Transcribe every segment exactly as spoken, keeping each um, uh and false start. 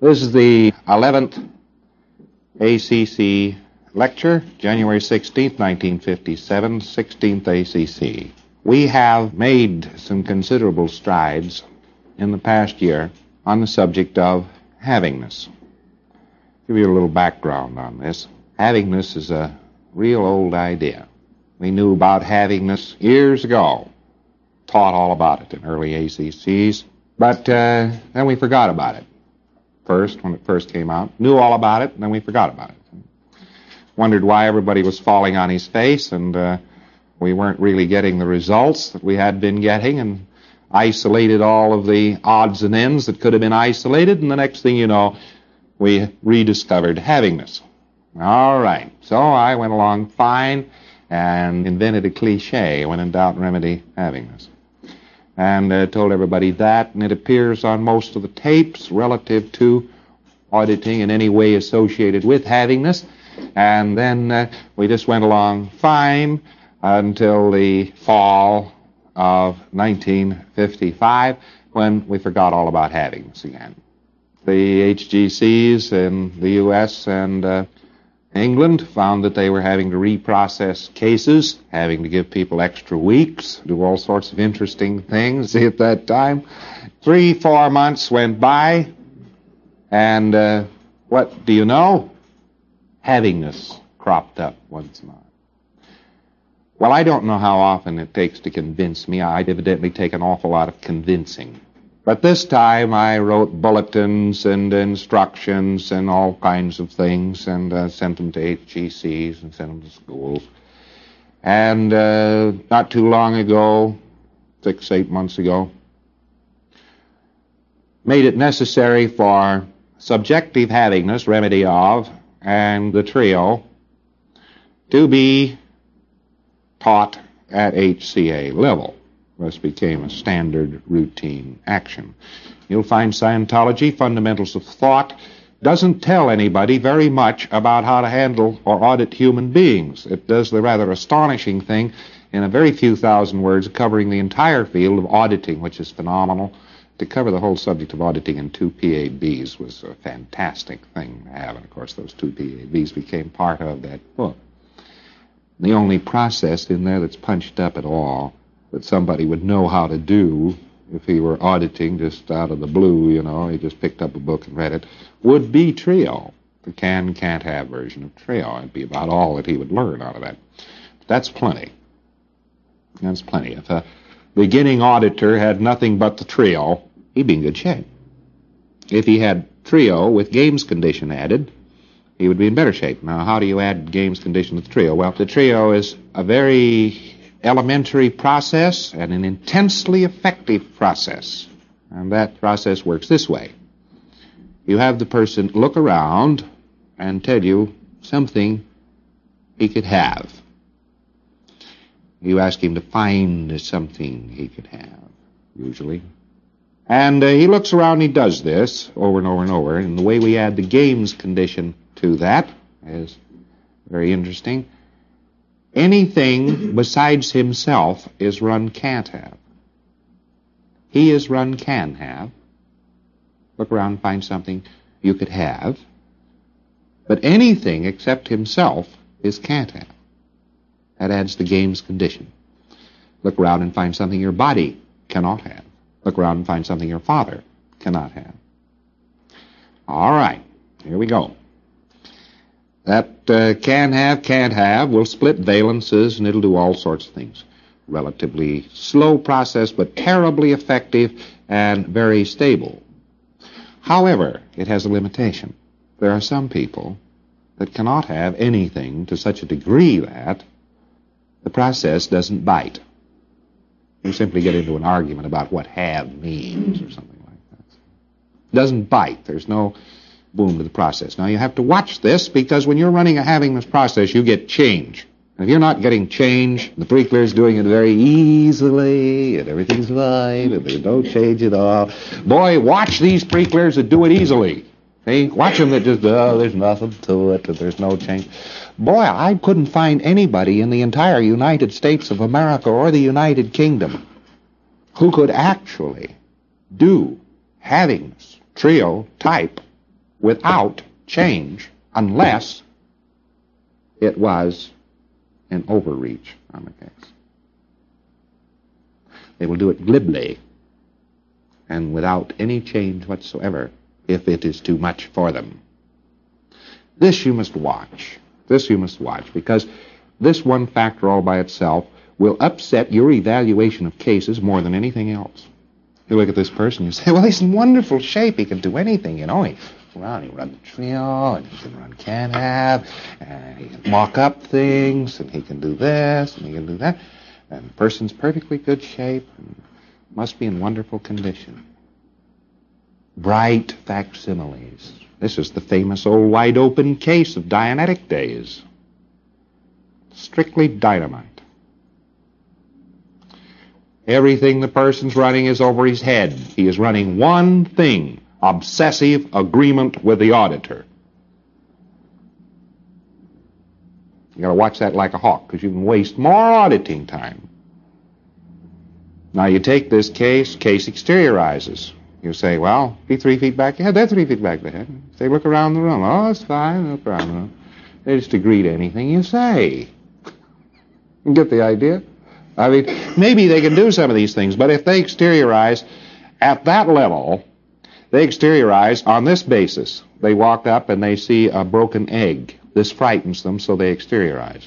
This is the eleventh A C C lecture, January sixteenth, nineteen fifty-seven, sixteenth A C C. We have made some considerable strides in the past year on the subject of havingness. Give you a little background on this. Havingness is a real old idea. We knew about havingness years ago, taught all about it in early A C Cs, but uh, then we forgot about it. First, when it first came out, knew all about it, and then we forgot about it. Wondered why everybody was falling on his face, and uh, we weren't really getting the results that we had been getting, and isolated all of the odds and ends that could have been isolated, and the next thing you know, we rediscovered havingness. All right, so I went along fine and invented a cliche, when in doubt, remedy havingness. And uh, told everybody that, and it appears on most of the tapes relative to auditing in any way associated with havingness. And then uh, we just went along fine until the fall of nineteen fifty-five, when we forgot all about havingness again. The H G Cs in the U S and uh, England found that they were having to reprocess cases, having to give people extra weeks, do all sorts of interesting things at that time. Three, four months went by, and uh, what do you know? Havingness cropped up once more. Well, I don't know how often it takes to convince me. I evidently take an awful lot of convincing. But this time I wrote bulletins and instructions and all kinds of things, and uh, sent them to H G Cs and sent them to schools. And uh, not too long ago, six, eight months ago, made it necessary for subjective havingness, remedy of, and the trio to be taught at H C A level. This became a standard routine action. You'll find Scientology, Fundamentals of Thought, doesn't tell anybody very much about how to handle or audit human beings. It does the rather astonishing thing in a very few thousand words, covering the entire field of auditing, which is phenomenal. To cover the whole subject of auditing in two P A Bs was a fantastic thing to have, and of course those two P A Bs became part of that book. The only process in there that's punched up at all that somebody would know how to do if he were auditing just out of the blue, you know, he just picked up a book and read it, would be TRIO, the can, can't have version of TRIO. It'd be about all that he would learn out of that. But that's plenty. That's plenty. If a beginning auditor had nothing but the TRIO, he'd be in good shape. If he had TRIO with games condition added, he would be in better shape. Now, how do you add games condition with TRIO? Well, the TRIO is a very elementary process and an intensely effective process. And that process works this way. You have the person look around and tell you something he could have. You ask him to find something he could have, usually. And uh, he looks around and he does this over and over and over. And the way we add the games condition to that is very interesting. Anything besides himself is run can't have. He is run can have. Look around and find something you could have. But anything except himself is can't have. That adds the game's condition. Look around and find something your body cannot have. Look around and find something your father cannot have. All right, here we go. That uh, can have, can't have will split valences, and it'll do all sorts of things. Relatively slow process, but terribly effective and very stable. However, it has a limitation. There are some people that cannot have anything to such a degree that the process doesn't bite. You simply get into an argument about what have means or something like that. It doesn't bite. There's no boom to the process. Now, you have to watch this, because when you're running a havingness process, you get change. And if you're not getting change, the Preakler's doing it very easily, and everything's fine, and there's no change at all. Boy, watch these Preakler's that do it easily. See? Watch them that just, oh, there's nothing to it, and there's no change. Boy, I couldn't find anybody in the entire United States of America or the United Kingdom who could actually do havingness, trio type without change unless it was an overreach on the case. They will do it glibly and without any change whatsoever if it is too much for them. This you must watch. This you must watch, because this one factor all by itself will upset your evaluation of cases more than anything else. You look at this person, you say, well, he's in wonderful shape. He can do anything, you know. He Well, he can run the trio, and he can run can-have, and he can walk up things, and he can do this, and he can do that. And the person's perfectly good shape, and must be in wonderful condition. Bright facsimiles. This is the famous old wide-open case of Dianetic days. Strictly dynamite. Everything the person's running is over his head. He is running one thing: obsessive agreement with the auditor. You got to watch that like a hawk, because you can waste more auditing time. Now you take this case, case exteriorizes. You say, well, be three feet back ahead. They're three feet back ahead. They look around the room. Oh, it's fine. No problem. They just agree to anything you say. You get the idea? I mean, maybe they can do some of these things, but if they exteriorize at that level, they exteriorize on this basis. They walk up and they see a broken egg. This frightens them, so they exteriorize.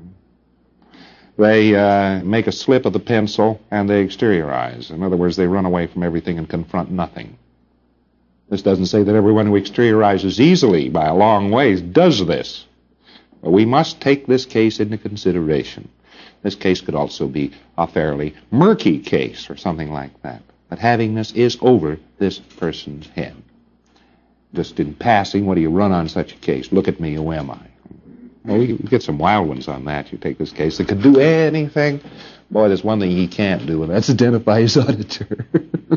They uh, make a slip of the pencil, and they exteriorize. In other words, they run away from everything and confront nothing. This doesn't say that everyone who exteriorizes easily by a long ways does this. But we must take this case into consideration. This case could also be a fairly murky case or something like that. But having this is over this person's head. Just in passing, what do you run on such a case? Look at me, who am I? Well, you get some wild ones on that. You take this case that could do anything. Boy, there's one thing he can't do, and that's identify his auditor.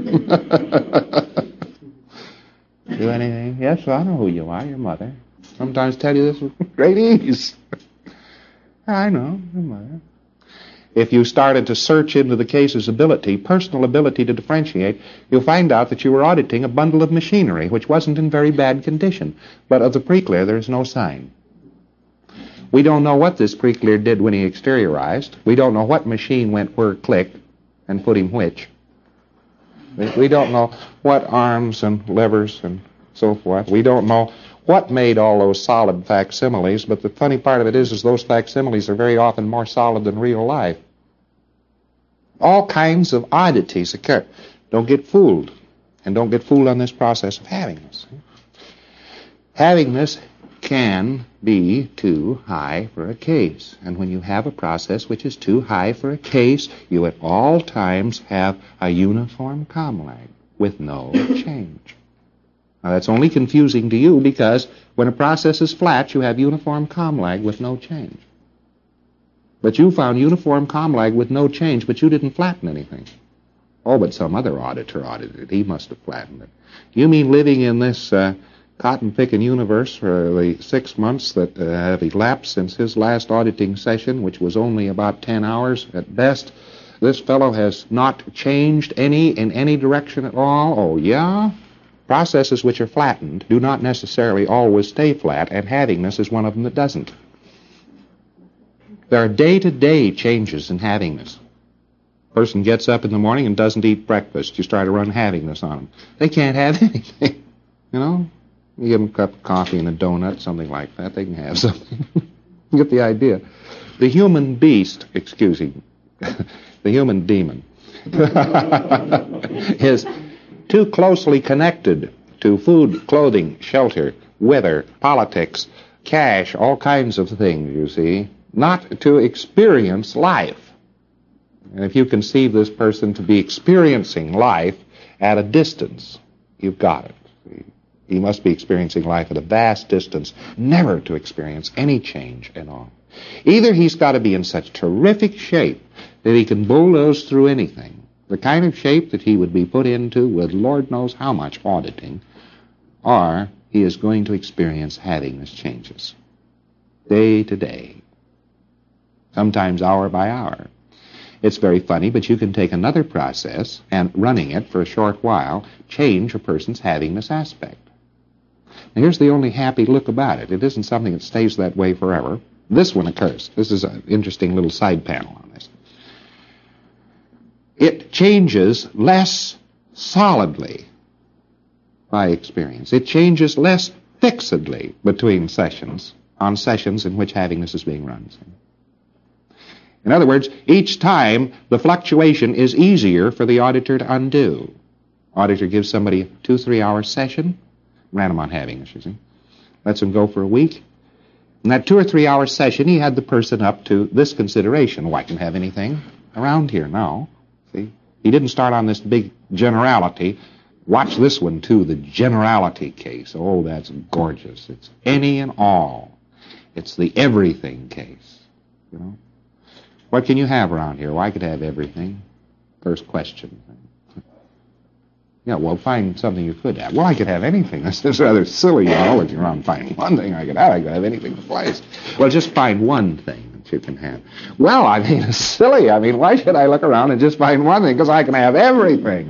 Do anything? Yes, well, I know who you are, your mother. Sometimes tell you this with great ease. I know, your mother. If you started to search into the case's ability, personal ability to differentiate, you'll find out that you were auditing a bundle of machinery which wasn't in very bad condition. But of the pre-clear, there's no sign. We don't know what this pre-clear did when he exteriorized. We don't know what machine went where click and put him which. We don't know what arms and levers and so forth. We don't know what made all those solid facsimiles, but the funny part of it is, is those facsimiles are very often more solid than real life. All kinds of oddities occur. Don't get fooled. And don't get fooled on this process of having this. Having this can be too high for a case. And when you have a process which is too high for a case, you at all times have a uniform COMLAG with no change. Now, that's only confusing to you because when a process is flat, you have uniform COMLAG with no change. But you found uniform COMLAG with no change, but you didn't flatten anything. Oh, but some other auditor audited it. He must have flattened it. You mean living in this uh, cotton-picking universe for the six months that uh, have elapsed since his last auditing session, which was only about ten hours at best, this fellow has not changed any in any direction at all? Oh, yeah? Processes which are flattened do not necessarily always stay flat, and havingness is one of them that doesn't. There are day-to-day changes in havingness. A person gets up in the morning and doesn't eat breakfast. You start to run havingness on them. They can't have anything, you know? You give them a cup of coffee and a donut, something like that. They can have something. You get the idea. The human beast, excuse me, the human demon, is too closely connected to food, clothing, shelter, weather, politics, cash, all kinds of things, you see, not to experience life. And if you conceive this person to be experiencing life at a distance, you've got it. He must be experiencing life at a vast distance, never to experience any change at all. Either he's got to be in such terrific shape that he can bulldoze through anything, the kind of shape that he would be put into with Lord knows how much auditing, or he is going to experience havingness changes, day to day, sometimes hour by hour. It's very funny, but you can take another process and, running it for a short while, change a person's havingness aspect. And here's the only happy look about it. It isn't something that stays that way forever. This one occurs. This is an interesting little side panel on this. It changes less solidly by experience. It changes less fixedly between sessions, on sessions in which happiness is being run. In other words, each time the fluctuation is easier for the auditor to undo. Auditor gives somebody a two, three hour session, ran him on happiness, you see. Lets him go for a week. In that two or three hour session, he had the person up to this consideration. Oh, I can have anything around here now. See? He didn't start on this big generality. Watch this one, too, the generality case. Oh, that's gorgeous. It's any and all. It's the everything case, you know. What can you have around here? Well, I could have everything. First question. Yeah, well, find something you could have. Well, I could have anything. That's just rather silly, you know, if you're around finding one thing I could have. I could have anything in the place. Well, just find one thing that you can have. Well, I mean, it's silly. I mean, why should I look around and just find one thing? Because I can have everything.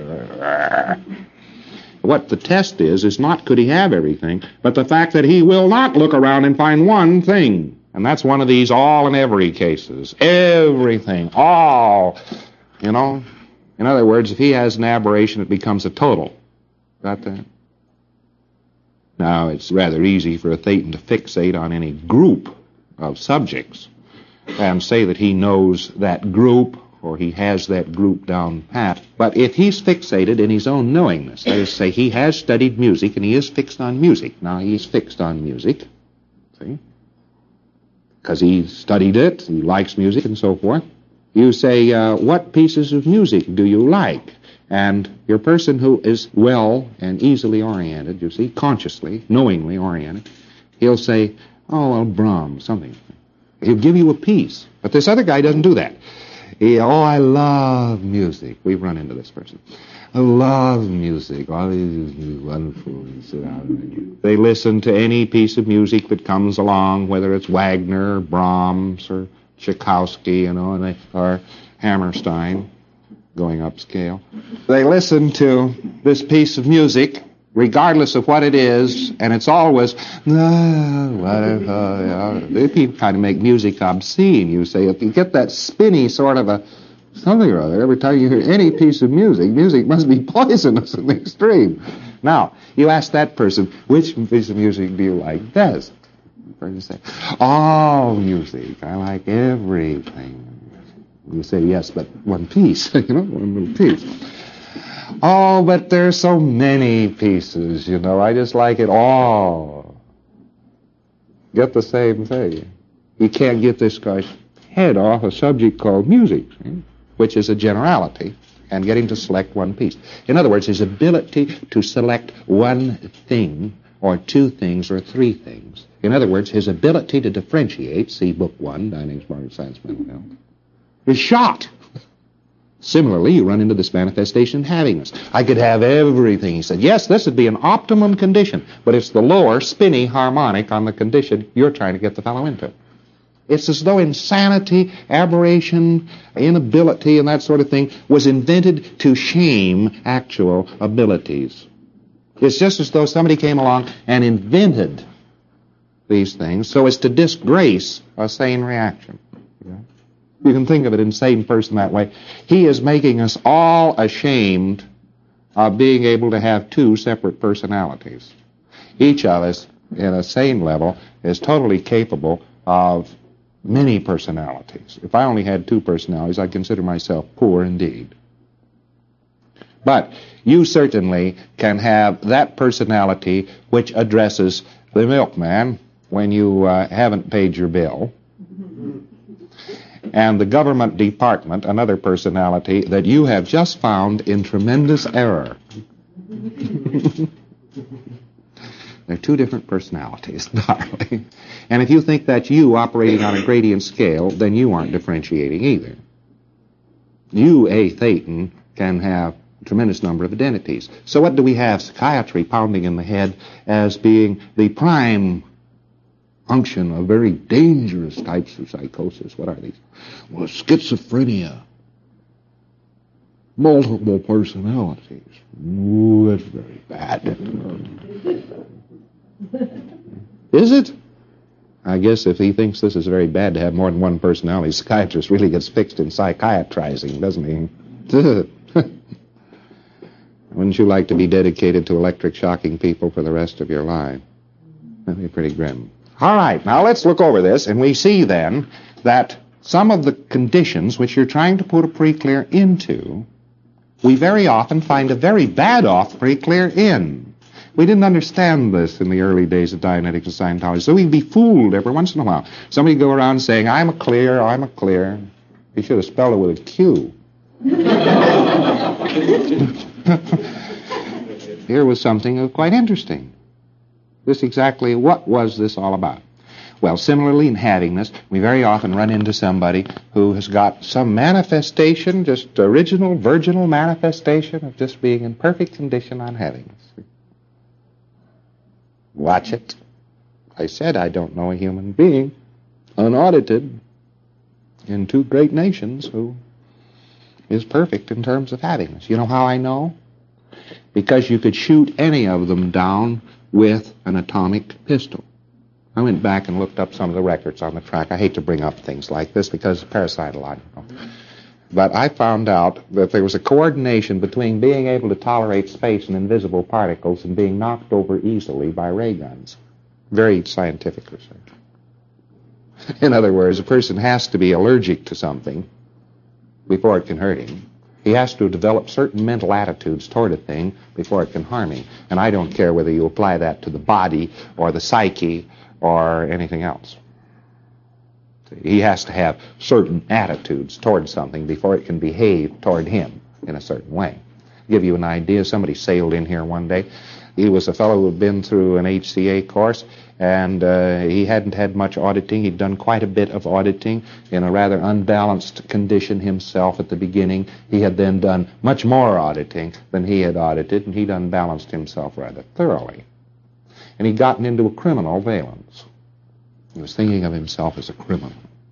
What the test is, is not could he have everything, but the fact that he will not look around and find one thing. And that's one of these all and every cases. Everything. All. You know? In other words, if he has an aberration, it becomes a total. Got that? Now, it's rather easy for a Thetan to fixate on any group of subjects and say that he knows that group or he has that group down pat. But if he's fixated in his own knowingness, that is to say, he has studied music and he is fixed on music. Now, he's fixed on music, see? Because he studied it, he likes music and so forth. You say, uh, what pieces of music do you like? And your person who is well and easily oriented, you see, consciously, knowingly oriented, he'll say, oh, well, Brahms, something. He'll give you a piece. But this other guy doesn't do that. He, oh, I love music. We've run into this person. I love music. Oh, this is wonderful. Sit down. They listen to any piece of music that comes along, whether it's Wagner or Brahms or Tchaikovsky, you know, and they, or Hammerstein, going upscale. They listen to this piece of music, regardless of what it is, and it's always, ah, whatever. They people kind of make music obscene, you say. If you get that spinny sort of a something or other, every time you hear any piece of music, music must be poisonous in the extreme. Now, you ask that person, which piece of music do you like best? You say, all music. I like everything. You say, yes, but one piece, you know, one little piece. Oh, but there's so many pieces, you know. I just like it all. Get the same thing. You can't get this guy's head off a subject called music, see? Which is a generality, and get him to select one piece. In other words, his ability to select one thing or two things or three things. In other words, his ability to differentiate, see Book One, Dining's Modern Science Mental Health, is shot. Similarly, you run into this manifestation of happiness. I could have everything. He said, yes, this would be an optimum condition, but it's the lower, spinny harmonic on the condition you're trying to get the fellow into. It's as though insanity, aberration, inability, and that sort of thing was invented to shame actual abilities. It's just as though somebody came along and invented these things so as to disgrace a sane reaction. You can think of an insane person that way. He is making us all ashamed of being able to have two separate personalities. Each of us, in a sane level, is totally capable of many personalities. If I only had two personalities, I'd consider myself poor indeed. But you certainly can have that personality which addresses the milkman when you uh, haven't paid your bill, and the government department, another personality that you have just found in tremendous error. They're two different personalities, darling. And if you think that's you operating on a gradient scale, then you aren't differentiating either. You, a Thetan, can have a tremendous number of identities. So what do we have? Psychiatry pounding in the head as being the prime function of very dangerous types of psychosis. What are these? Well, schizophrenia. Multiple personalities. Ooh, that's very bad. Is it? I guess if he thinks this is very bad to have more than one personality, psychiatrist really gets fixed in psychiatrizing, doesn't he? Wouldn't you like to be dedicated to electric shocking people for the rest of your life? That'd be pretty grim. All right, now let's look over this, and we see then that some of the conditions which you're trying to put a pre-clear into, we very often find a very bad off pre-clear in. We didn't understand this in the early days of Dianetics and Scientology, so we'd be fooled every once in a while. Somebody would go around saying, I'm a clear, I'm a clear. He should have spelled it with a Q. Here was something quite interesting. This exactly, what was this all about? Well, similarly in havingness, we very often run into somebody who has got some manifestation, just original, virginal manifestation of just being in perfect condition on havingness. Watch it. I said I don't know a human being, unaudited, in two great nations who is perfect in terms of havingness. You know how I know? Because you could shoot any of them down with an atomic pistol. I went back and looked up some of the records on the track. I hate to bring up things like this because it's parasital, I don't know. But I found out that there was a coordination between being able to tolerate space and invisible particles and being knocked over easily by ray guns. Very scientific research. In other words, a person has to be allergic to something before it can hurt him. He has to develop certain mental attitudes toward a thing before it can harm him. And I don't care whether you apply that to the body or the psyche or anything else. He has to have certain attitudes toward something before it can behave toward him in a certain way. I'll give you an idea. Somebody sailed in here one day. He was a fellow who had been through an H C A course, and uh, he hadn't had much auditing. He'd done quite a bit of auditing in a rather unbalanced condition himself at the beginning. He had then done much more auditing than he had audited, and he'd unbalanced himself rather thoroughly. And he'd gotten into a criminal valence. He was thinking of himself as a criminal.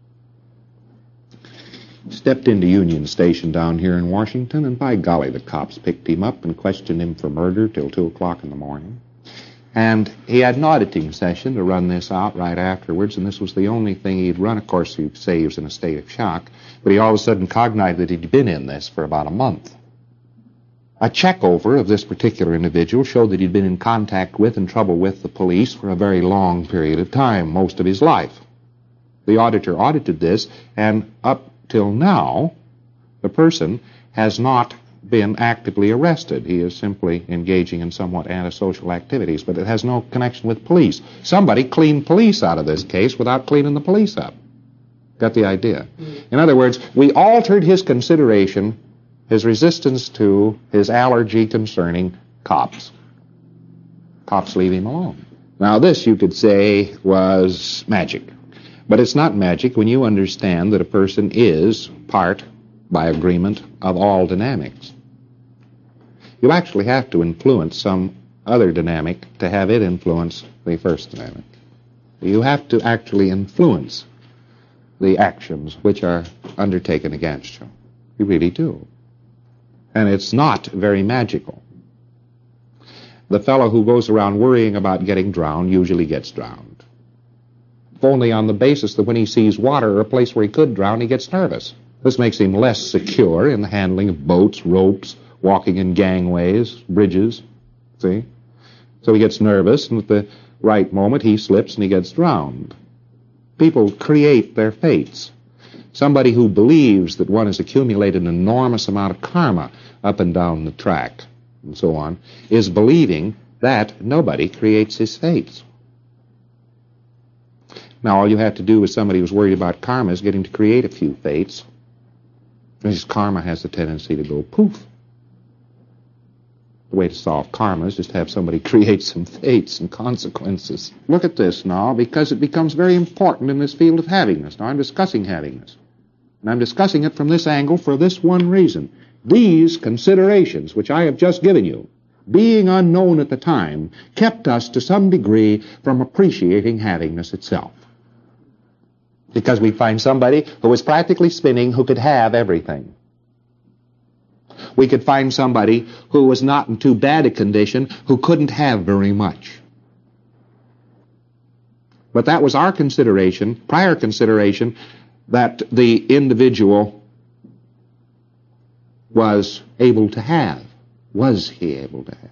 Stepped into Union Station down here in Washington, and by golly, the cops picked him up and questioned him for murder till two o'clock in the morning. And he had an auditing session to run this out right afterwards, and this was the only thing he'd run. Of course, you'd say he was in a state of shock, but he all of a sudden cognized that he'd been in this for about a month. A check-over of this particular individual showed that he'd been in contact with and trouble with the police for a very long period of time, most of his life. The auditor audited this, and up till now, the person has not been actively arrested. He is simply engaging in somewhat antisocial activities, but it has no connection with police. Somebody cleaned police out of this case without cleaning the police up. Got the idea? In other words, we altered his consideration, his resistance to his allergy concerning cops. Cops leave him alone. Now this, you could say, was magic. But it's not magic when you understand that a person is part, by agreement, of all dynamics. You actually have to influence some other dynamic to have it influence the first dynamic. You have to actually influence the actions which are undertaken against you. You really do. And it's not very magical. The fellow who goes around worrying about getting drowned usually gets drowned. Only on the basis that when he sees water or a place where he could drown, he gets nervous. This makes him less secure in the handling of boats, ropes, walking in gangways, bridges, see? So he gets nervous, and at the right moment he slips and he gets drowned. People create their fates. Somebody who believes that one has accumulated an enormous amount of karma up and down the track, and so on, is believing that nobody creates his fates. Now, all you have to do with somebody who's worried about karma is get him to create a few fates. His karma has a tendency to go poof. The way to solve karma is just have somebody create some fates and consequences. Look at this now, because it becomes very important in this field of havingness. Now, I'm discussing havingness. And I'm discussing it from this angle for this one reason. These considerations, which I have just given you, being unknown at the time, kept us to some degree from appreciating havingness itself. Because we find somebody who was practically spinning who could have everything. We could find somebody who was not in too bad a condition who couldn't have very much. But that was our consideration, prior consideration, that the individual was able to have. Was he able to have?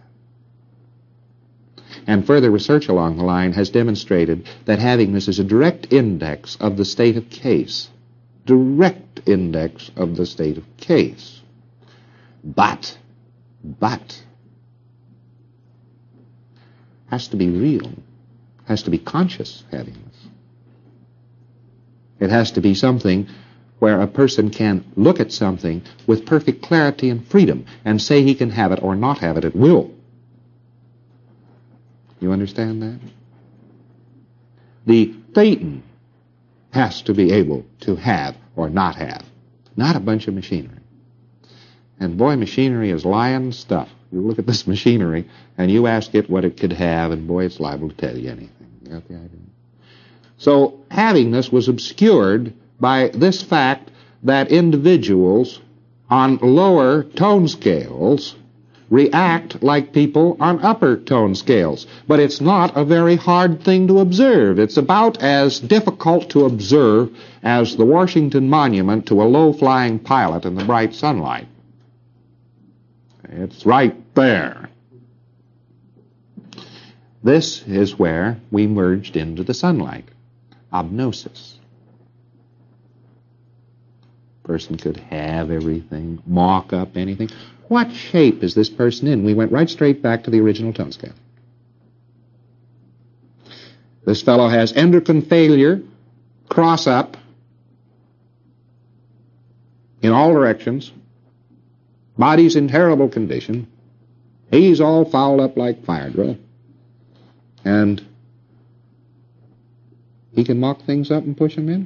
And further research along the line has demonstrated that having this is a direct index of the state of case. Direct index of the state of case. But, but, has to be real. Has to be conscious having this. It has to be something where a person can look at something with perfect clarity and freedom and say he can have it or not have it at will. You understand that? The Thetan has to be able to have or not have, not a bunch of machinery. And boy, machinery is lying stuff. You look at this machinery and you ask it what it could have, and boy, it's liable to tell you anything. You got the idea? So having this was obscured by this fact that individuals on lower tone scales react like people on upper tone scales. But it's not a very hard thing to observe. It's about as difficult to observe as the Washington Monument to a low-flying pilot in the bright sunlight. It's right there. This is where we merged into the sunlight. Obnosis. Person could have everything, mock up anything. What shape is this person in? We went right straight back to the original tone scale. This fellow has endocrine failure, cross up, in all directions. Body's in terrible condition. He's all fouled up like fire drill. And he can mock things up and push them in.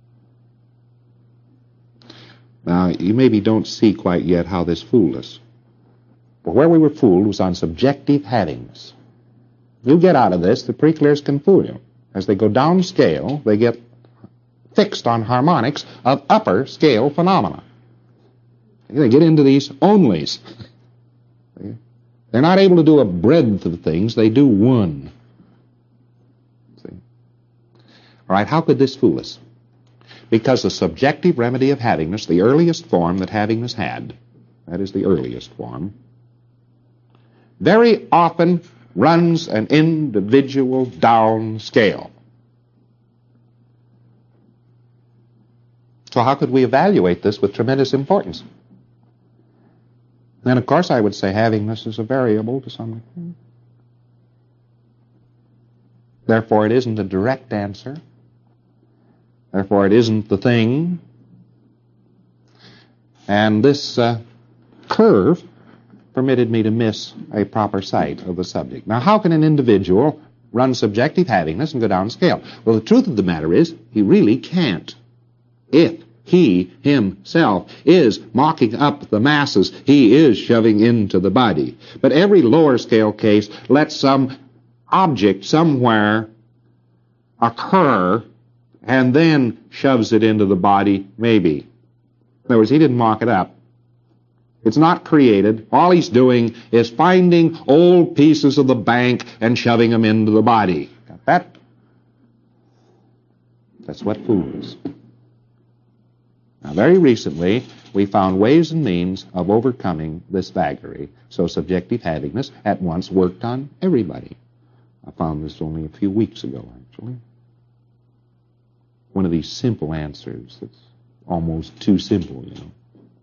Now, you maybe don't see quite yet how this fooled us. But where we were fooled was on subjective havingness. You get out of this, the preclears can fool you. As they go down scale, they get fixed on harmonics of upper scale phenomena. They get into these onlys. They're not able to do a breadth of things, they do one. See? All right, how could this fool us? Because the subjective remedy of havingness, the earliest form that havingness had, that is the earliest form, very often runs an individual down scale. So how could we evaluate this with tremendous importance? Then, of course, I would say havingness is a variable to some degree. Therefore, it isn't a direct answer. Therefore, it isn't the thing. And this uh, curve permitted me to miss a proper sight of the subject. Now, how can an individual run subjective havingness and go down scale? Well, the truth of the matter is, he really can't. If he himself is mocking up the masses, he is shoving into the body. But every lower scale case lets some object somewhere occur and then shoves it into the body, maybe. In other words, he didn't mock it up. It's not created. All he's doing is finding old pieces of the bank and shoving them into the body. Got that? That's what fools. Now, very recently, we found ways and means of overcoming this vagary. So subjective havingness at once worked on everybody. I found this only a few weeks ago, actually. One of these simple answers that's almost too simple, you know.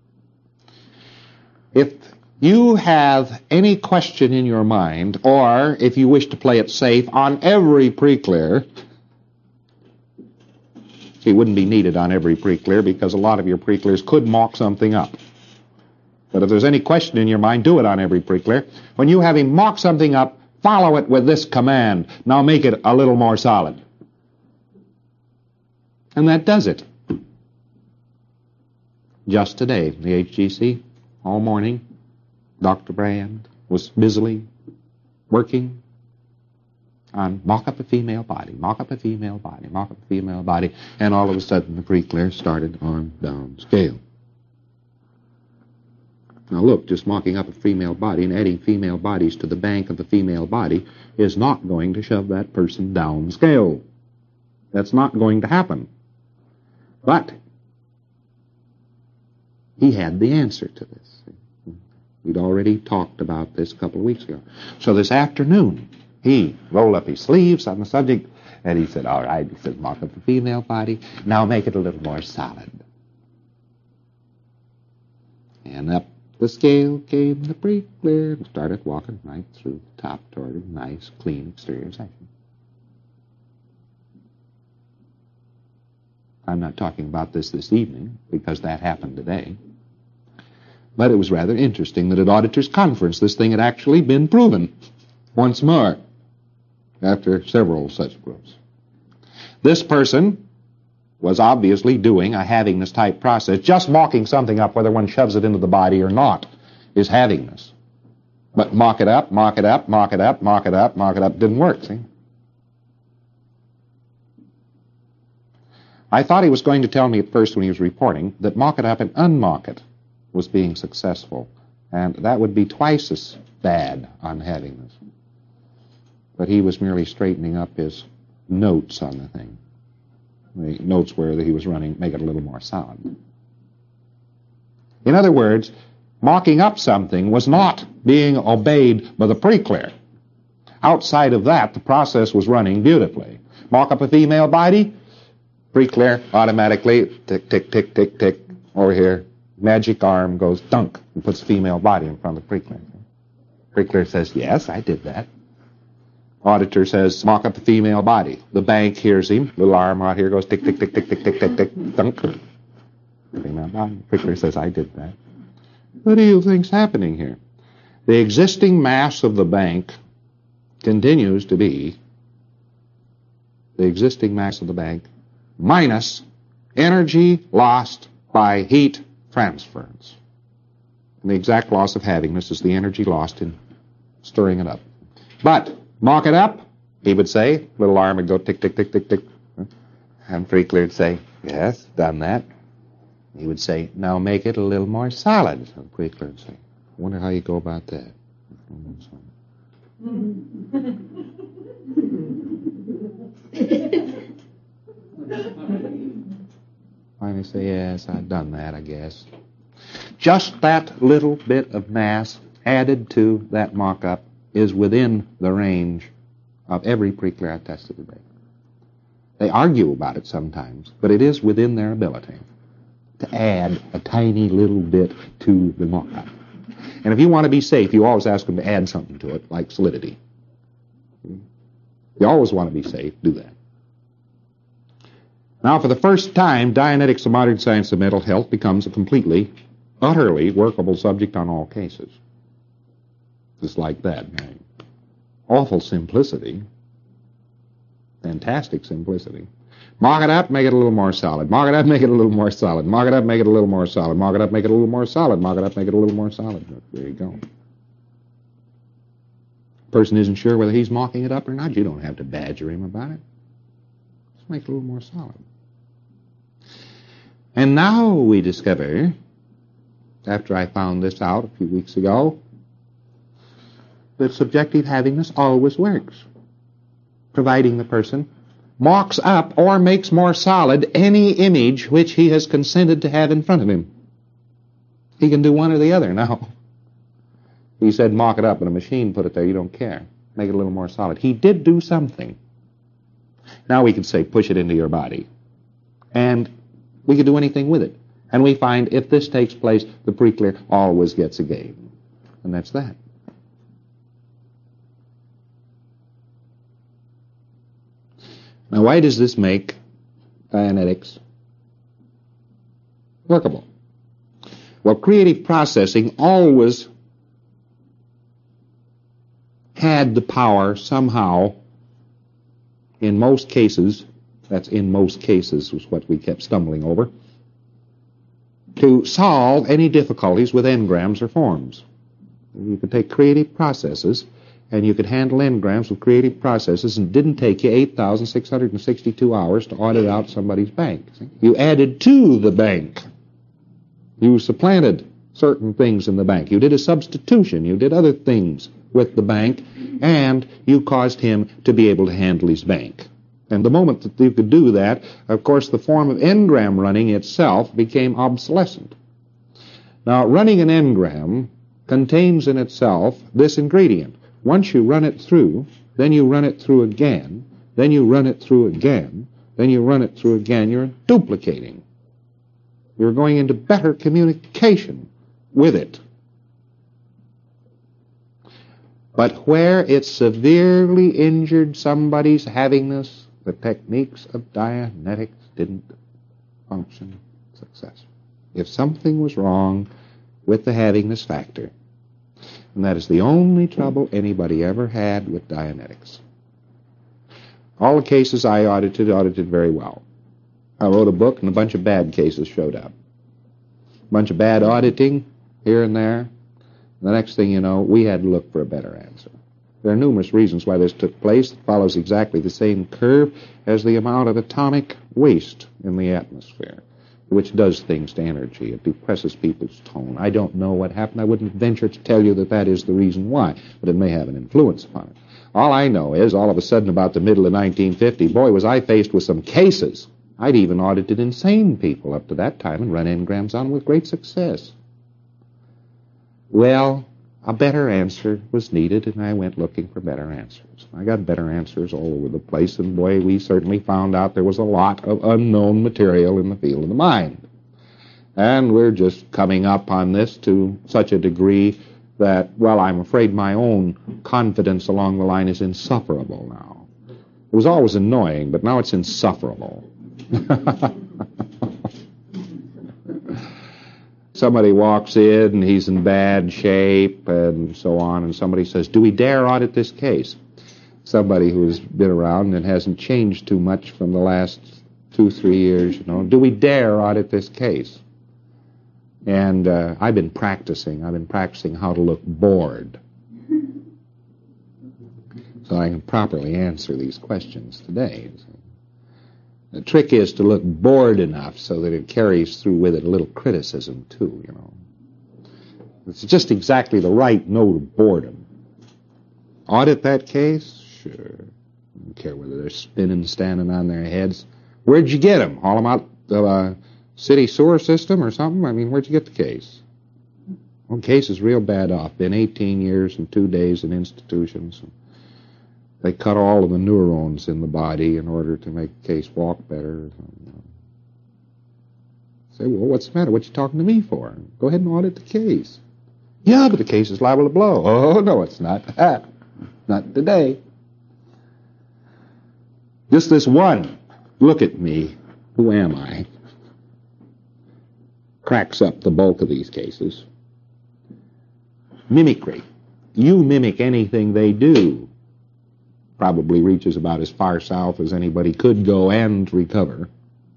If you have any question in your mind, or if you wish to play it safe on every preclear, see, it wouldn't be needed on every preclear because a lot of your preclears could mock something up. But if there's any question in your mind, do it on every preclear. When you have him mock something up, follow it with this command. Now make it a little more solid. And that does it. Just today, the H G C, all morning, Doctor Brand was busily working on mock up a female body, mock up a female body, mock up a female body, and all of a sudden the preclear started on down scale. Now look, just mocking up a female body and adding female bodies to the bank of the female body is not going to shove that person down scale. That's not going to happen. But he had the answer to this. We'd already talked about this a couple of weeks ago. So this afternoon, he rolled up his sleeves on the subject, and he said, all right, he said, mark up the female body. Now make it a little more solid. And up the scale came the Preakler and started walking right through the top toward a nice, clean exterior section. I'm not talking about this this evening, because that happened today. But it was rather interesting that at Auditors' Conference this thing had actually been proven once more after several such proofs. This person was obviously doing a havingness type process. Just mocking something up, whether one shoves it into the body or not, is havingness. But mock it up, mock it up, mock it up, mock it up, mock it up, didn't work, see? I thought he was going to tell me at first when he was reporting that mock it up and unmock it was being successful, and that would be twice as bad on havingness. But he was merely straightening up his notes on the thing. The notes where he was running, make it a little more solid. In other words, mocking up something was not being obeyed by the Preakler. Outside of that, the process was running beautifully. Mock up a female body, Preakler automatically, tick, tick, tick, tick, tick, over here. Magic arm goes dunk and puts the female body in front of the Preakler. Preakler says, yes, I did that. Auditor says, mock up the female body. The bank hears him. Little arm out here goes tick, tick, tick, tick, tick, tick, tick, tick, dunk. Female body. Preakler says, I did that. What do you think's happening here? The existing mass of the bank continues to be the existing mass of the bank minus energy lost by heat transference. And the exact loss of havingness is the energy lost in stirring it up. But mock it up, he would say. Little arm would go tick, tick, tick, tick, tick. And Preakler would say, yes, done that. He would say, now make it a little more solid. And Preakler would say, I wonder how you go about that. Finally say, yes, I've done that, I guess. Just that little bit of mass added to that mock-up is within the range of every Preakler I tested today. They argue about it sometimes, but it is within their ability to add a tiny little bit to the mock-up. And if you want to be safe, you always ask them to add something to it, like solidity. You always want to be safe, do that. Now, for the first time, Dianetics, the modern science of mental health, becomes a completely, utterly workable subject on all cases. Just like that. Awful simplicity. Fantastic simplicity. Mock it up, make it a little more solid. Mock it up, make it a little more solid. Mock it up, make it a little more solid. Mock it up, make it a little more solid. Mock it up, make it a little more solid. There you go. Person isn't sure whether he's mocking it up or not. You don't have to badger him about it. Just make it a little more solid. And now we discover, after I found this out a few weeks ago, that subjective havingness always works, providing the person mocks up or makes more solid any image which he has consented to have in front of him. He can do one or the other now. He said mock it up and a machine put it there. You don't care. Make it a little more solid. He did do something. Now we could say push it into your body. And we could do anything with it. And we find if this takes place, the Preakler always gets a game. And that's that. Now, why does this make Dianetics workable? Well, creative processing always had the power somehow, in most cases, that's in most cases was what we kept stumbling over, to solve any difficulties with engrams or forms. You could take creative processes and you could handle engrams with creative processes, and it didn't take you eight thousand six hundred sixty-two hours to audit out somebody's bank. You added to the bank. You supplanted certain things in the bank. You did a substitution. You did other things with the bank, and you caused him to be able to handle his bank. And the moment that you could do that, of course, the form of engram running itself became obsolescent. Now, running an engram contains in itself this ingredient. Once you run it through, then you run it through again, then you run it through again, then you run it through again. You're duplicating. You're going into better communication with it. But where it severely injured somebody's havingness, the techniques of Dianetics didn't function successfully. If something was wrong with the havingness factor, and that is the only trouble anybody ever had with Dianetics. All the cases I audited, audited very well. I wrote a book and a bunch of bad cases showed up. A bunch of bad auditing here and there. The next thing you know, we had to look for a better answer. There are numerous reasons why this took place. It follows exactly the same curve as the amount of atomic waste in the atmosphere, which does things to energy. It depresses people's tone. I don't know what happened. I wouldn't venture to tell you that that is the reason why, but it may have an influence upon it. All I know is, all of a sudden, about the middle of nineteen fifty, boy, was I faced with some cases. I'd even audited insane people up to that time and run engrams on with great success. Well, a better answer was needed, and I went looking for better answers. I got better answers all over the place, and boy, we certainly found out there was a lot of unknown material in the field of the mind. And we're just coming up on this to such a degree that, well, I'm afraid my own confidence along the line is insufferable now. It was always annoying, but now it's insufferable. Somebody walks in and he's in bad shape and so on, and somebody says, do we dare audit this case? Somebody who's been around and hasn't changed too much from the last two, three years, you know, do we dare audit this case? And uh, I've been practicing. I've been practicing how to look bored so I can properly answer these questions today. The trick is to look bored enough so that it carries through with it a little criticism, too, you know. It's just exactly the right note of boredom. Audit that case? Sure. I don't care whether they're spinning, standing on their heads. Where'd you get them? Haul them out the uh, city sewer system or something? I mean, where'd you get the case? Well, the case is real bad off. Been eighteen years and two days in institutions. They cut all of the neurons in the body in order to make the case walk better. Say, well, what's the matter? What you talking to me for? Go ahead and audit the case. Yeah, but the case is liable to blow. Oh, no, it's not. Not today. Just this one. Look at me. Who am I? Cracks up the bulk of these cases. Mimicry. You mimic anything they do. Probably reaches about as far south as anybody could go and recover.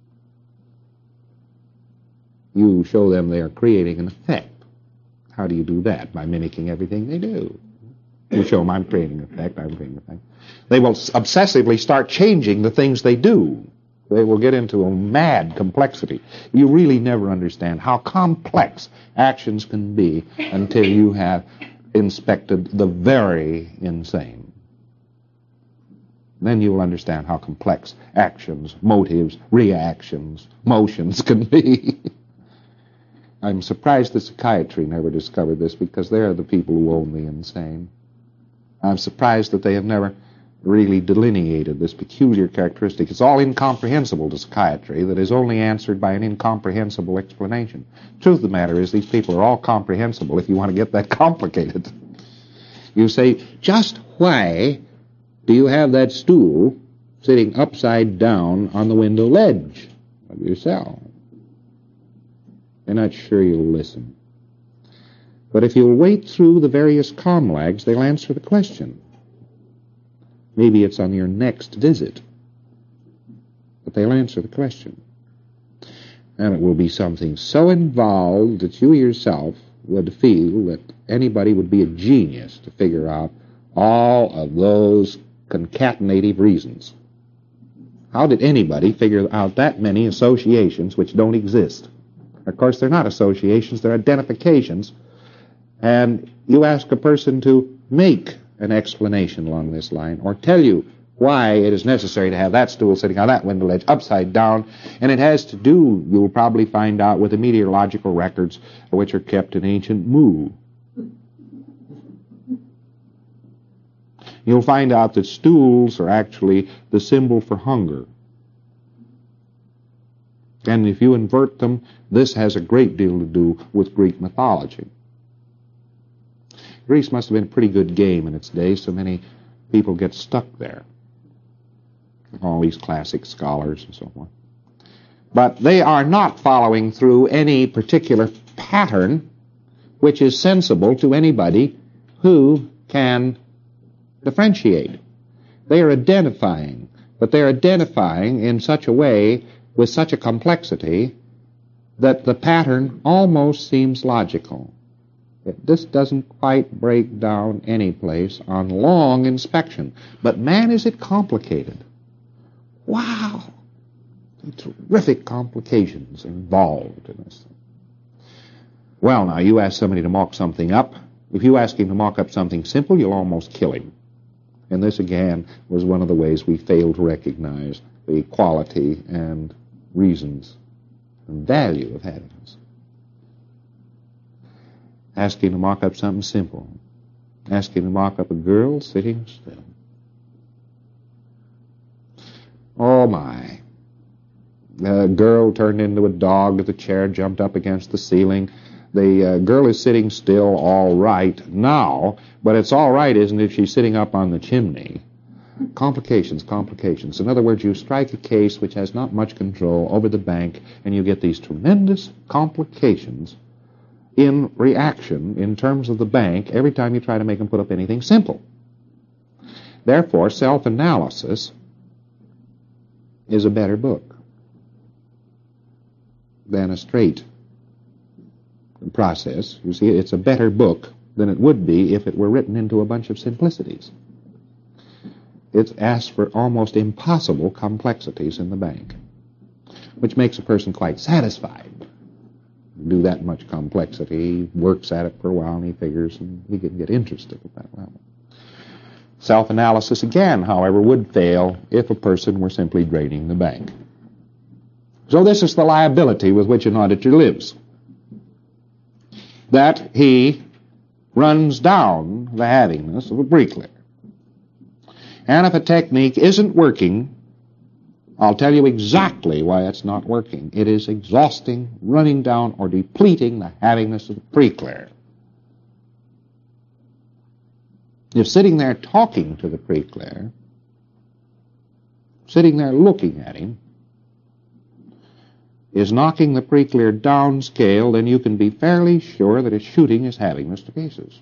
You show them they are creating an effect. How do you do that? By mimicking everything they do. You show them I'm creating an effect, I'm creating an effect. They will obsessively start changing the things they do. They will get into a mad complexity. You really never understand how complex actions can be until you have inspected the very insane. Then you will understand how complex actions, motives, reactions, motions can be. I'm surprised that psychiatry never discovered this, because they're the people who own the insane. I'm surprised that they have never really delineated this peculiar characteristic. It's all incomprehensible to psychiatry that is only answered by an incomprehensible explanation. The truth of the matter is these people are all comprehensible if you want to get that complicated. You say, just why do you have that stool sitting upside down on the window ledge of your cell? They're not sure you'll listen. But if you'll wait through the various comlags, they'll answer the question. Maybe it's on your next visit. But they'll answer the question. And it will be something so involved that you yourself would feel that anybody would be a genius to figure out all of those concatenative reasons. How did anybody figure out that many associations which don't exist? Of course, they're not associations, they're identifications. And you ask a person to make an explanation along this line, or tell you why it is necessary to have that stool sitting on that window ledge upside down, and it has to do, you'll probably find out, with the meteorological records which are kept in ancient Mu. You'll find out that stools are actually the symbol for hunger. And if you invert them, this has a great deal to do with Greek mythology. Greece must have been a pretty good game in its day, so many people get stuck there. All these classic scholars and so on. But they are not following through any particular pattern which is sensible to anybody who can differentiate. They are identifying, but they're identifying in such a way, with such a complexity, that the pattern almost seems logical. This doesn't quite break down any place on long inspection. But man, is it complicated. Wow! Terrific complications involved in this thing. Well, now, you ask somebody to mock something up. If you ask him to mock up something simple, you'll almost kill him. And this, again, was one of the ways we failed to recognize the quality and reasons and value of having this. Ask him to mock up something simple. Ask him to mock up a girl sitting still. Oh, my. The girl turned into a dog. The chair jumped up against the ceiling. The uh, girl is sitting still all right now, but it's all right, isn't it, if she's sitting up on the chimney? Complications, complications. In other words, you strike a case which has not much control over the bank, and you get these tremendous complications in reaction in terms of the bank every time you try to make them put up anything simple. Therefore, self-analysis is a better book than a straight process. You see, it's a better book than it would be if it were written into a bunch of simplicities. It asks for almost impossible complexities in the bank, which makes a person quite satisfied. Do that much complexity, he works at it for a while, and he figures, and he can get interested at that level. Self-analysis, again, however, would fail if a person were simply draining the bank. So this is the liability with which an auditor lives, that he runs down the havingness of a bricklayer. And if a technique isn't working, I'll tell you exactly why it's not working. It is exhausting, running down, or depleting the havingness of the bricklayer. If sitting there talking to the bricklayer, sitting there looking at him, is knocking the bricklayer downscale, then you can be fairly sure that it's shooting his havingness to pieces.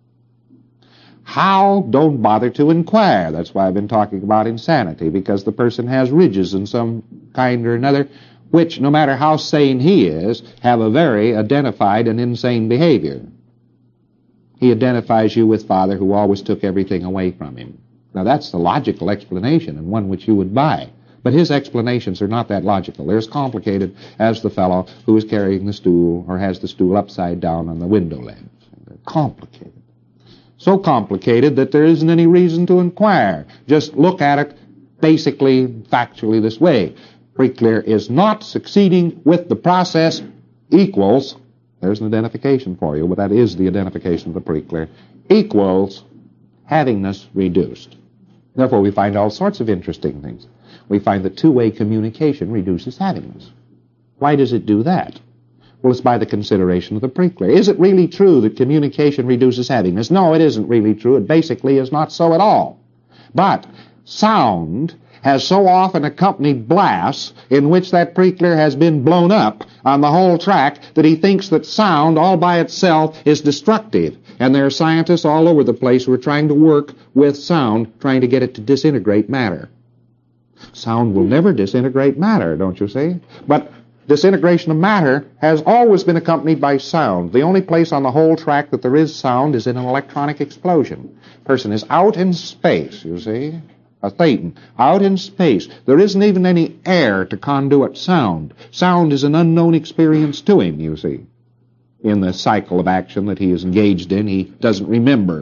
How? Don't bother to inquire. That's why I've been talking about insanity, because the person has ridges in some kind or another, which, no matter how sane he is, have a very identified and insane behavior. He identifies you with father who always took everything away from him. Now, that's the logical explanation, and one which you would buy. But his explanations are not that logical. They're as complicated as the fellow who is carrying the stool or has the stool upside down on the window ledge. They're complicated. So complicated that there isn't any reason to inquire. Just look at it basically, factually this way. Bricklayer is not succeeding with the process equals, there's an identification for you, but that is the identification of the bricklayer, equals havingness reduced. Therefore, we find all sorts of interesting things. We find that two-way communication reduces havingness. Why does it do that? Well, it's by the consideration of the bricklayer. Is it really true that communication reduces havingness? No, it isn't really true. It basically is not so at all. But sound has so often accompanied blasts in which that bricklayer has been blown up on the whole track that he thinks that sound all by itself is destructive. And there are scientists all over the place who are trying to work with sound, trying to get it to disintegrate matter. Sound will never disintegrate matter, don't you see? But disintegration of matter has always been accompanied by sound. The only place on the whole track that there is sound is in an electronic explosion. A person is out in space, you see, a Thetan, out in space. There isn't even any air to conduit sound. Sound is an unknown experience to him, you see. In the cycle of action that he is engaged in, he doesn't remember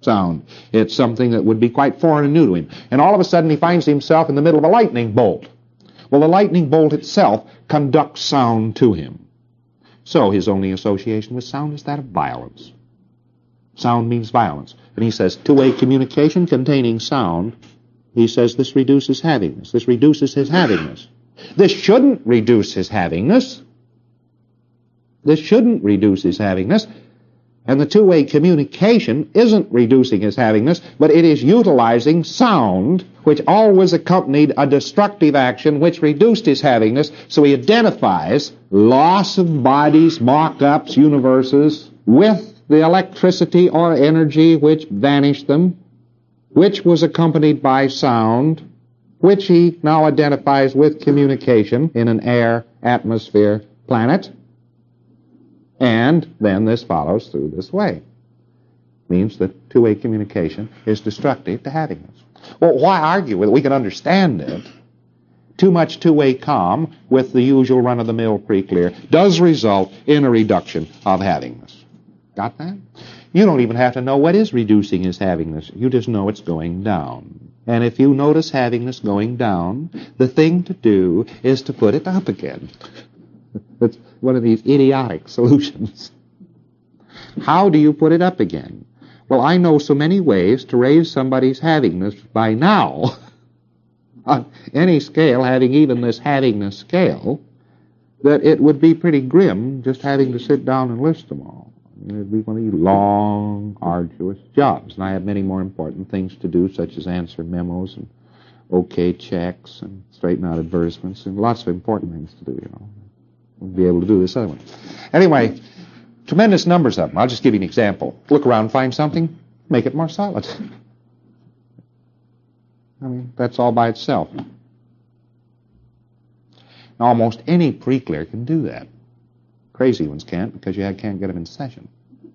sound. It's something that would be quite foreign and new to him. And all of a sudden he finds himself in the middle of a lightning bolt. Well, the lightning bolt itself conducts sound to him. So his only association with sound is that of violence. Sound means violence. And he says, two-way communication containing sound, he says this reduces havingness. This reduces his havingness. This shouldn't reduce his havingness. This shouldn't reduce his havingness. And the two-way communication isn't reducing his havingness, but it is utilizing sound, which always accompanied a destructive action which reduced his havingness. So he identifies loss of bodies, mock-ups, universes, with the electricity or energy which vanished them, which was accompanied by sound, which he now identifies with communication in an air, atmosphere, planet. And then this follows through this way. Means that two-way communication is destructive to havingness. Well, why argue with it? We can understand it. Too much two-way comm with the usual run-of-the-mill pre-clear does result in a reduction of havingness. Got that? You don't even have to know what is reducing his havingness. You just know it's going down. And if you notice havingness going down, the thing to do is to put it up again. It's one of these idiotic solutions. How do you put it up again? Well, I know so many ways to raise somebody's havingness by now, on any scale having even this havingness scale, that it would be pretty grim just having to sit down and list them all. It would be one of these long, arduous jobs. And I have many more important things to do, such as answer memos and okay checks and straighten out advertisements and lots of important things to do, you know. Wouldn't be able to do this other one. Anyway, tremendous numbers of them. I'll just give you an example. Look around, find something, make it more solid. I mean, that's all by itself. Now, almost any pre-clear can do that. Crazy ones can't, because you can't get them in session.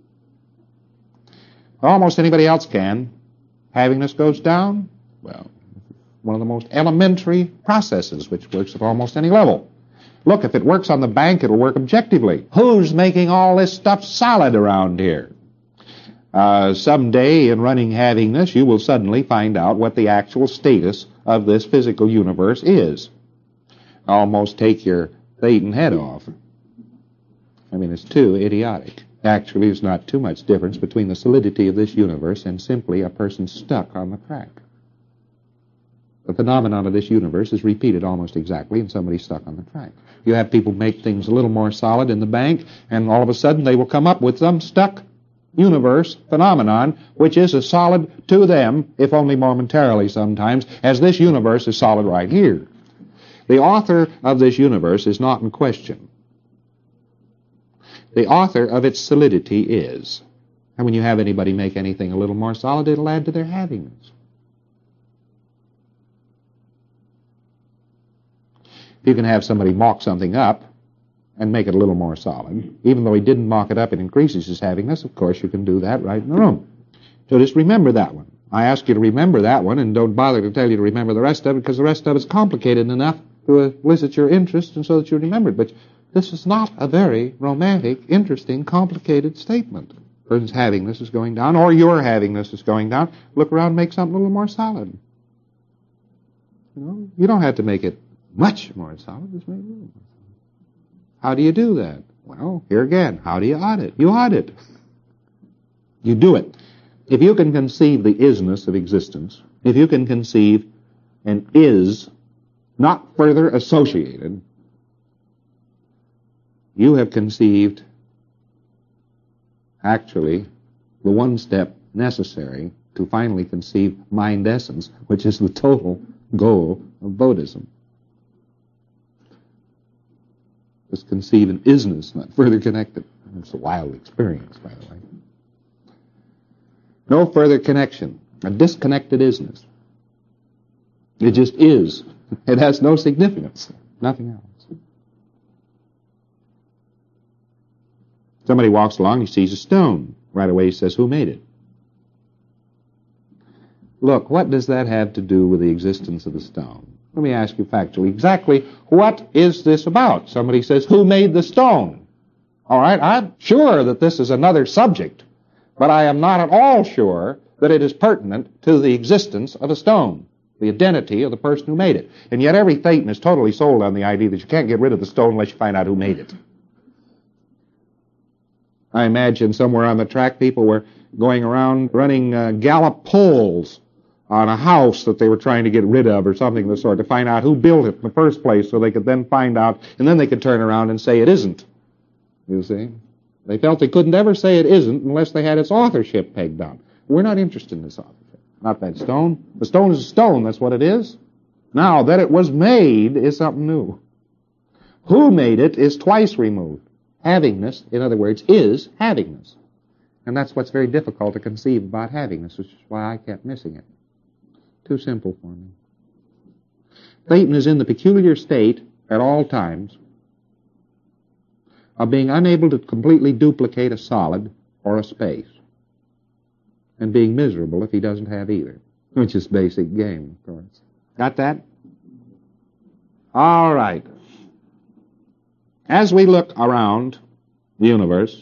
Almost anybody else can. Havingness goes down. Well, one of the most elementary processes which works at almost any level. Look, if it works on the bank, it'll work objectively. Who's making all this stuff solid around here? Uh, someday in running havingness, you will suddenly find out what the actual status of this physical universe is. Almost take your Thetan head off. I mean, it's too idiotic. Actually, there's not too much difference between the solidity of this universe and simply a person stuck on the track. The phenomenon of this universe is repeated almost exactly in somebody stuck on the track. You have people make things a little more solid in the bank, and all of a sudden they will come up with some stuck universe phenomenon, which is as solid to them, if only momentarily sometimes, as this universe is solid right here. The author of this universe is not in question. The author of its solidity is. And when you have anybody make anything a little more solid, it'll add to their havingness. If you can have somebody mock something up and make it a little more solid, even though he didn't mock it up, it increases his havingness, of course you can do that right in the room. So just remember that one. I ask you to remember that one, and don't bother to tell you to remember the rest of it, because the rest of it is complicated enough to elicit your interest and so that you remember it. But this is not a very romantic, interesting, complicated statement. A person's havingness is going down, or your havingness is going down. Look around and make something a little more solid. You know, you don't have to make it much more solid. Just make it a little more solid. How do you do that? Well, here again, how do you audit? You audit. You do it. If you can conceive the isness of existence, if you can conceive an is not further associated, you have conceived, actually, the one step necessary to finally conceive mind essence, which is the total goal of Buddhism. Just conceive an isness, not further connected. It's a wild experience, by the way. No further connection, a disconnected isness. It just is. It has no significance, nothing else. Somebody walks along, he sees a stone. Right away he says, who made it? Look, what does that have to do with the existence of the stone? Let me ask you factually, exactly what is this about? Somebody says, who made the stone? All right, I'm sure that this is another subject, but I am not at all sure that it is pertinent to the existence of a stone, the identity of the person who made it. And yet every Thetan is totally sold on the idea that you can't get rid of the stone unless you find out who made it. I imagine somewhere on the track people were going around running uh, Gallup polls on a house that they were trying to get rid of or something of the sort to find out who built it in the first place so they could then find out, and then they could turn around and say it isn't. You see? They felt they couldn't ever say it isn't unless they had its authorship pegged down. We're not interested in this authorship. Not that stone. The stone is a stone. That's what it is. Now, that it was made is something new. Who made it is twice removed. Havingness, in other words, is havingness. And that's what's very difficult to conceive about havingness, which is why I kept missing it. Too simple for me. Thetan is in the peculiar state at all times of being unable to completely duplicate a solid or a space, and being miserable if he doesn't have either, which is basic game, of course. Got that? All right. As we look around the universe,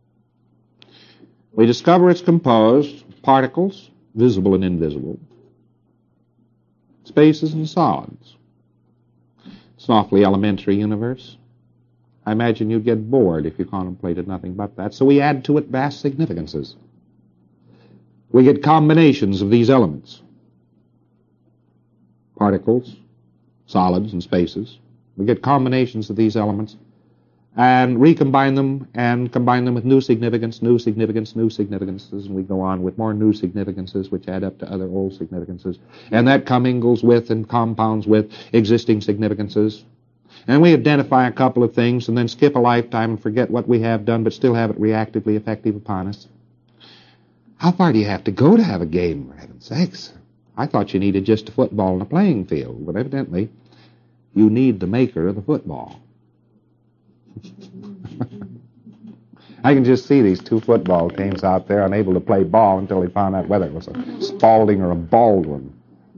we discover it's composed of particles, visible and invisible, spaces and solids. It's an awfully elementary universe. I imagine you'd get bored if you contemplated nothing but that. So we add to it vast significances. We get combinations of these elements. Particles, solids, and spaces. We get combinations of these elements and recombine them and combine them with new significance, new significance, new significances, and we go on with more new significances which add up to other old significances. And that commingles with and compounds with existing significances. And we identify a couple of things and then skip a lifetime and forget what we have done but still have it reactively effective upon us. How far do you have to go to have a game, for heaven's sakes? I thought you needed just a football and a playing field, but evidently you need the maker of the football. I can just see these two football teams out there unable to play ball until they found out whether it was a Spalding or a Baldwin.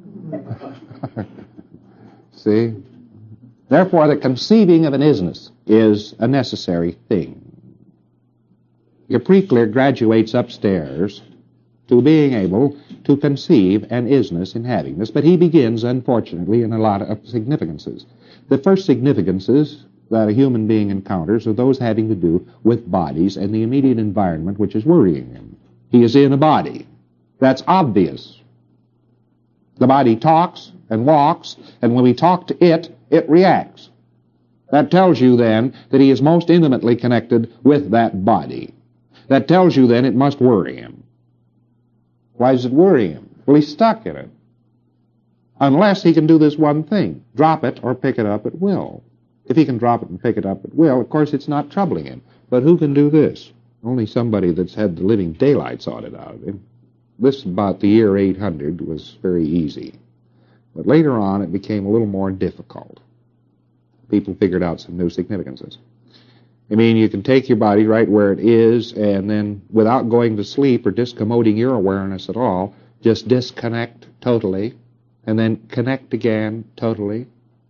See? Therefore, the conceiving of an isness is a necessary thing. Your preclear graduates upstairs to being able to conceive an isness in havingness, but he begins, unfortunately, in a lot of significances. The first significances that a human being encounters are those having to do with bodies and the immediate environment which is worrying him. He is in a body. That's obvious. The body talks and walks, and when we talk to it, it reacts. That tells you then that he is most intimately connected with that body. That tells you then it must worry him. Why does it worry him? Well, he's stuck in it. Unless he can do this one thing, drop it or pick it up at will. If he can drop it and pick it up at will, of course it's not troubling him. But who can do this? Only somebody that's had the living daylights audited out of him. This, about the year eight hundred, was very easy. But later on it became a little more difficult. People figured out some new significances. I mean, you can take your body right where it is and then, without going to sleep or discommoding your awareness at all, just disconnect totally and then connect again totally.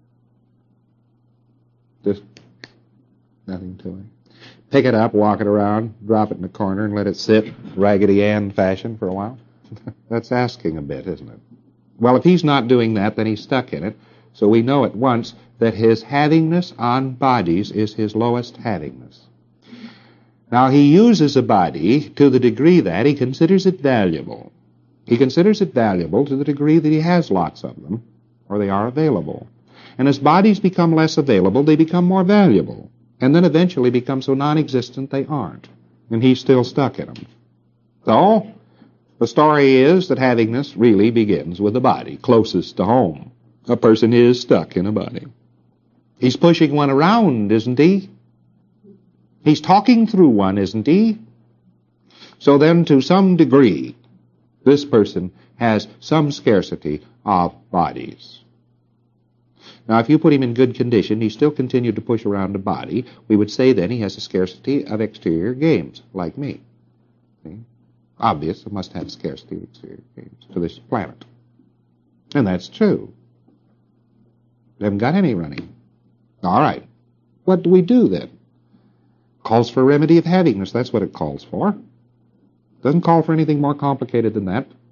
Just nothing to it. Pick it up, walk it around, drop it in the corner, and let it sit Raggedy Ann fashion for a while. That's asking a bit, isn't it? Well, if he's not doing that, then he's stuck in it. So we know at once that his havingness on bodies is his lowest havingness. Now, he uses a body to the degree that he considers it valuable. He considers it valuable to the degree that he has lots of them, or they are available. And as bodies become less available, they become more valuable, and then eventually become so non-existent they aren't, and he's still stuck in them. So, the story is that havingness really begins with the body, closest to home. A person is stuck in a body. He's pushing one around, isn't he? He's talking through one, isn't he? So then, to some degree, this person has some scarcity of bodies. Now, if you put him in good condition, he still continued to push around a body. We would say then he has a scarcity of exterior games, like me. See? Obvious, I must have a scarcity of exterior games to this planet. And that's true. We haven't got any running. All right. What do we do then? Calls for a remedy of havingness. That's what it calls for. Doesn't call for anything more complicated than that.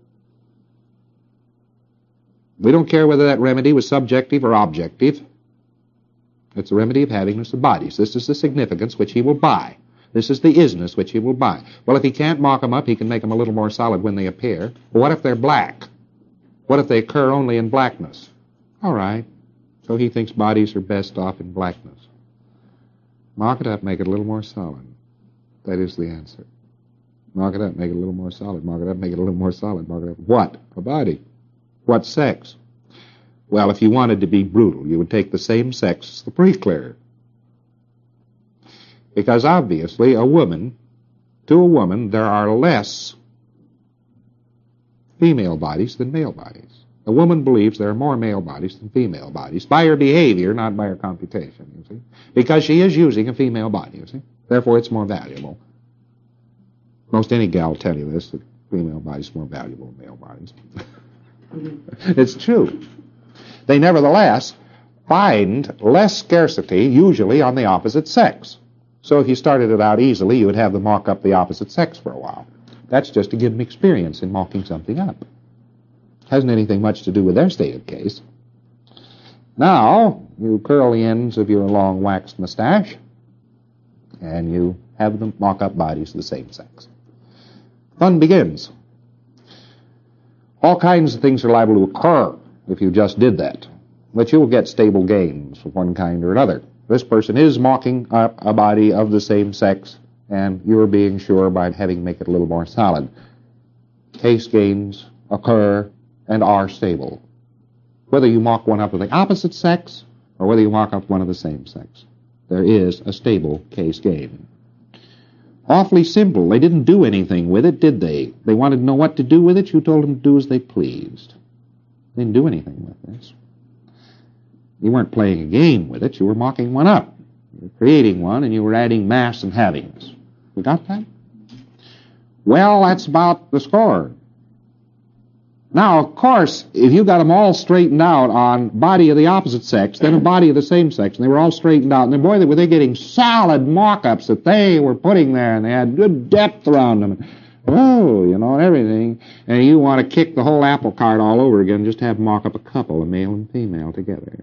We don't care whether that remedy was subjective or objective. It's the remedy of havingness of bodies. This is the significance which he will buy. This is the isness which he will buy. Well, if he can't mock them up, he can make them a little more solid when they appear. But what if they're black? What if they occur only in blackness? All right. So he thinks bodies are best off in blackness. Mock it up, make it a little more solid. That is the answer. Mock it up, make it a little more solid. Mock it up, make it a little more solid. Mock it up. What? A body. What sex? Well, if you wanted to be brutal, you would take the same sex as the pre-clear. Because obviously a woman, to a woman, there are less female bodies than male bodies. A woman believes there are more male bodies than female bodies, by her behavior, not by her computation, you see. Because she is using a female body, you see. Therefore, it's more valuable. Most any gal will tell you this, that female bodies are more valuable than male bodies. It's true. They nevertheless find less scarcity, usually, on the opposite sex. So if you started it out easily, you would have them mock up the opposite sex for a while. That's just to give them experience in mocking something up. Hasn't anything much to do with their stated case. Now, you curl the ends of your long waxed mustache, and you have them mock up bodies of the same sex. Fun begins. All kinds of things are liable to occur if you just did that, but you will get stable gains of one kind or another. This person is mocking up a body of the same sex, and you're being sure by having make it a little more solid. Case gains occur and are stable, whether you mock one up of the opposite sex or whether you mock up one of the same sex. There is a stable case gain. Awfully simple. They didn't do anything with it, did they? They wanted to know what to do with it. You told them to do as they pleased. They didn't do anything with this. You weren't playing a game with it. You were mocking one up. You were creating one, and you were adding mass and havingness. You got that? Well, that's about the score. Now, of course, if you got them all straightened out on body of the opposite sex, then a body of the same sex, and they were all straightened out, and then, boy, were they getting solid mock-ups that they were putting there, and they had good depth around them. Oh, you know, and everything. And you want to kick the whole apple cart all over again, just have mock up a couple, a male and female, together.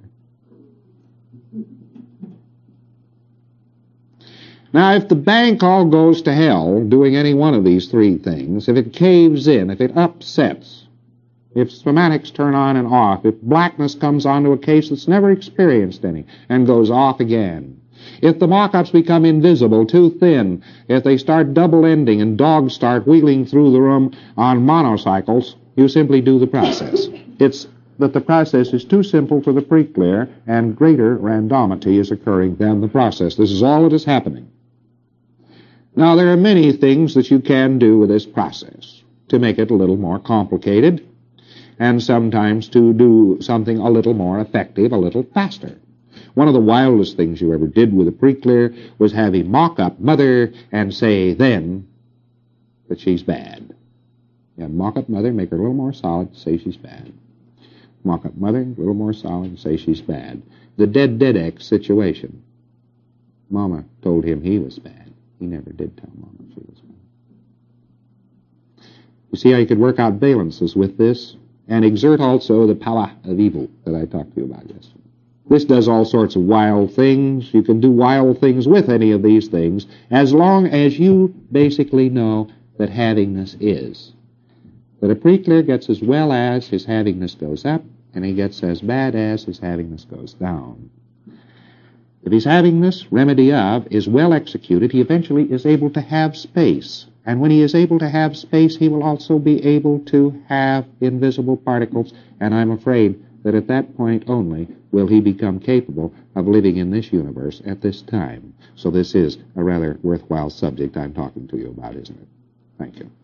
Now, if the bank all goes to hell doing any one of these three things, if it caves in, if it upsets, if schematics turn on and off, if blackness comes onto a case that's never experienced any and goes off again, if the mock-ups become invisible, too thin, if they start double-ending and dogs start wheeling through the room on monocycles, you simply do the process. It's that the process is too simple for the pre-clear and greater randomity is occurring than the process. This is all that is happening. Now, there are many things that you can do with this process to make it a little more complicated and sometimes to do something a little more effective, a little faster. One of the wildest things you ever did with a pre-clear was have him mock up Mother and say then that she's bad. Yeah, mock up Mother, make her a little more solid, say she's bad. Mock up Mother, a little more solid, say she's bad. The dead dead X situation. Mama told him he was bad. He never did tell Mama she was bad. You see how you could work out valences with this and exert also the power of evil that I talked to you about yesterday. This does all sorts of wild things. You can do wild things with any of these things as long as you basically know that havingness is. That a pre-clear gets as well as his havingness goes up, and he gets as bad as his havingness goes down. If his havingness, remedy of, is well executed, he eventually is able to have space. And when he is able to have space, he will also be able to have invisible particles, and I'm afraid that at that point only will he become capable of living in this universe at this time. So this is a rather worthwhile subject I'm talking to you about, isn't it? Thank you.